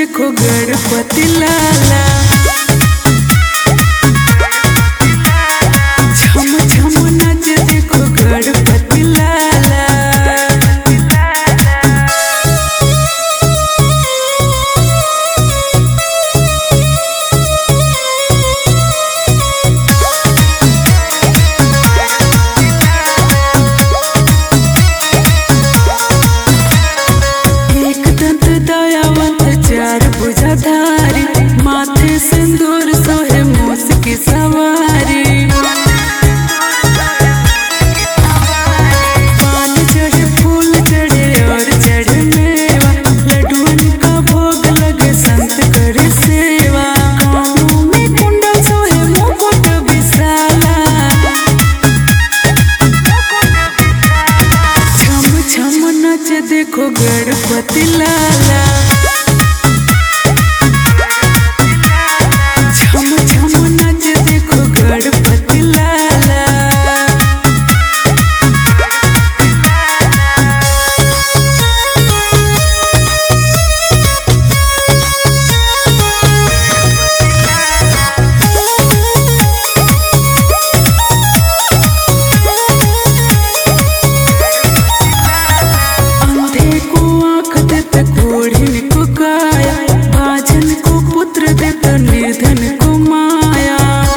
देखो गणपति लाला। झम झम नाच देखो गणपति लाला। एक दंत दयावंत चार भुजाधारी, माथे सिंदूर सोहे मूस की सवारी। पान चढ़े फूल चढ़े और चढ़े मेवा, लड्डुअन का भोग लगे संत करे सेवा। कानों में कुंडल सोहे मुकुट विशाला। झम झम नाच देखो गणपति लाला। झम झम नाच देखो गणपति लाला। अंधे को आँख देता कोढ़िन को काया, भाजन को पुत्र देता निर्धन को माया।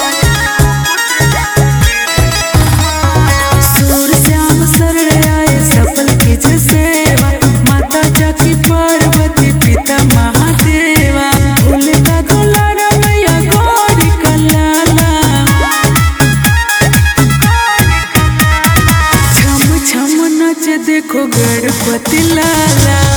सूर श्याम शरण आए सफल कीजे सेवा, माता जाकी पार्वती पिता महादेवा। भोले का दुलारा मैया गौरी का लाला। झम झम नाच देखो गणपति लाला।